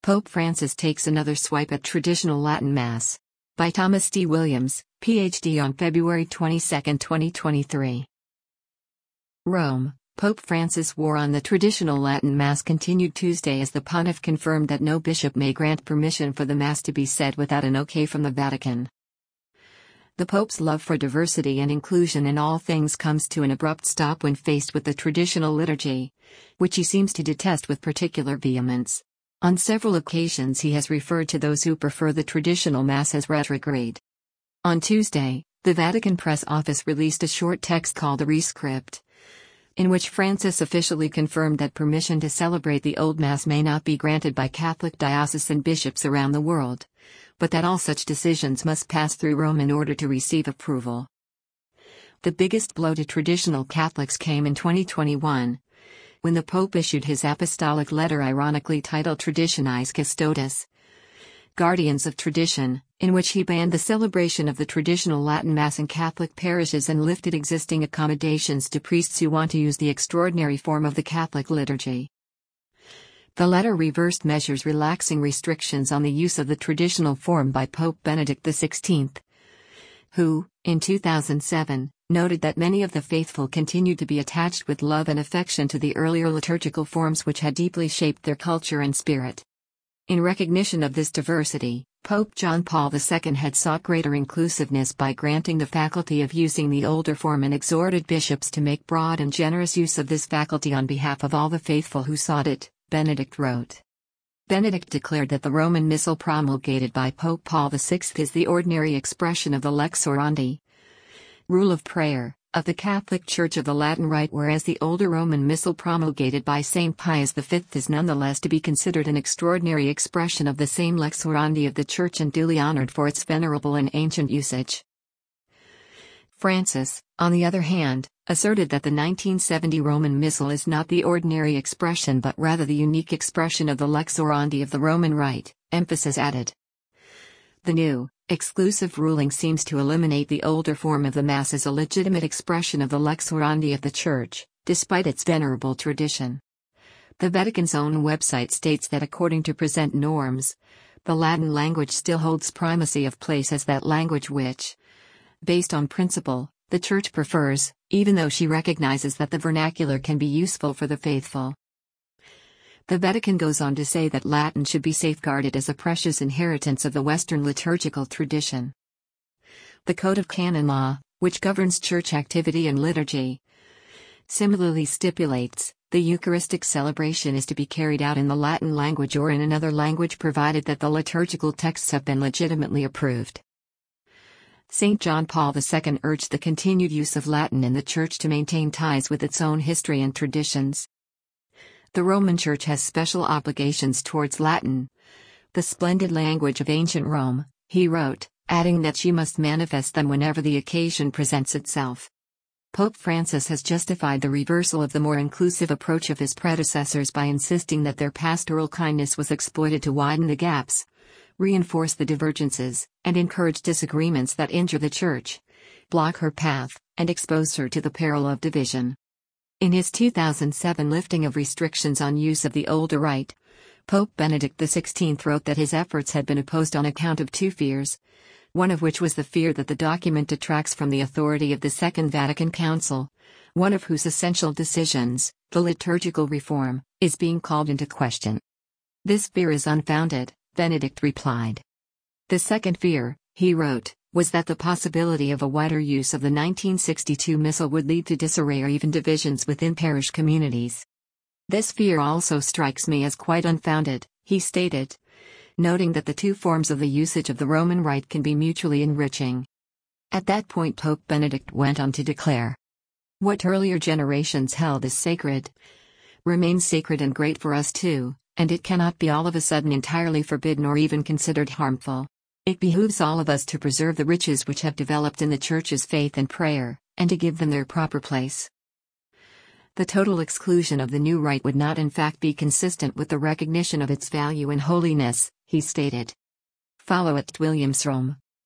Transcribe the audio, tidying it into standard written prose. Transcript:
Pope Francis takes another swipe at traditional Latin Mass. By Thomas D. Williams, Ph.D. on February 22, 2023. Rome. Pope Francis' war on the traditional Latin Mass continued Tuesday as the pontiff confirmed that no bishop may grant permission for the Mass to be said without an okay from the Vatican. The Pope's love for diversity and inclusion in all things comes to an abrupt stop when faced with the traditional liturgy, which he seems to detest with particular vehemence. On several occasions he has referred to those who prefer the traditional Mass as retrograde. On Tuesday, the Vatican Press Office released a short text called a Rescript, in which Francis officially confirmed that permission to celebrate the Old Mass may not be granted by Catholic diocesan bishops around the world, but that all such decisions must pass through Rome in order to receive approval. The biggest blow to traditional Catholics came in 2021, when the Pope issued his apostolic letter ironically titled Traditionis Custodes, Guardians of Tradition, in which he banned the celebration of the traditional Latin Mass in Catholic parishes and lifted existing accommodations to priests who want to use the extraordinary form of the Catholic liturgy. The letter reversed measures relaxing restrictions on the use of the traditional form by Pope Benedict XVI, who, in 2007, noted that many of the faithful continued to be attached with love and affection to the earlier liturgical forms which had deeply shaped their culture and spirit. In recognition of this diversity, Pope John Paul II had sought greater inclusiveness by granting the faculty of using the older form and exhorted bishops to make broad and generous use of this faculty on behalf of all the faithful who sought it, Benedict wrote. Benedict declared that the Roman Missal promulgated by Pope Paul VI is the ordinary expression of the lex orandi, rule of prayer, of the Catholic Church of the Latin Rite, whereas the older Roman Missal promulgated by St. Pius V is nonetheless to be considered an extraordinary expression of the same lex orandi of the Church and duly honored for its venerable and ancient usage. Francis, on the other hand, asserted that the 1970 Roman Missal is not the ordinary expression but rather the unique expression of the lex orandi of the Roman Rite, emphasis added. The new, exclusive ruling seems to eliminate the older form of the Mass as a legitimate expression of the lex orandi of the Church, despite its venerable tradition. The Vatican's own website states that according to present norms, the Latin language still holds primacy of place as that language which, based on principle, the Church prefers, even though she recognizes that the vernacular can be useful for the faithful. The Vatican goes on to say that Latin should be safeguarded as a precious inheritance of the Western liturgical tradition. The Code of Canon Law, which governs church activity and liturgy, similarly stipulates, the Eucharistic celebration is to be carried out in the Latin language or in another language provided that the liturgical texts have been legitimately approved. St. John Paul II urged the continued use of Latin in the Church to maintain ties with its own history and traditions. The Roman Church has special obligations towards Latin, the splendid language of ancient Rome, he wrote, adding that she must manifest them whenever the occasion presents itself. Pope Francis has justified the reversal of the more inclusive approach of his predecessors by insisting that their pastoral kindness was exploited to widen the gaps, reinforce the divergences, and encourage disagreements that injure the Church, block her path, and expose her to the peril of division. In his 2007 lifting of restrictions on use of the older rite, Pope Benedict XVI wrote that his efforts had been opposed on account of two fears, one of which was the fear that the document detracts from the authority of the Second Vatican Council, one of whose essential decisions, the liturgical reform, is being called into question. This fear is unfounded, Benedict replied. The second fear, he wrote, was that the possibility of a wider use of the 1962 Missal would lead to disarray or even divisions within parish communities. This fear also strikes me as quite unfounded, he stated, noting that the two forms of the usage of the Roman Rite can be mutually enriching. At that point Pope Benedict went on to declare, "What earlier generations held as sacred remains sacred and great for us too, and it cannot be all of a sudden entirely forbidden or even considered harmful. It behooves all of us to preserve the riches which have developed in the Church's faith and prayer, and to give them their proper place." The total exclusion of the new rite would not in fact be consistent with the recognition of its value and holiness, he stated. Follow at Williams Rome.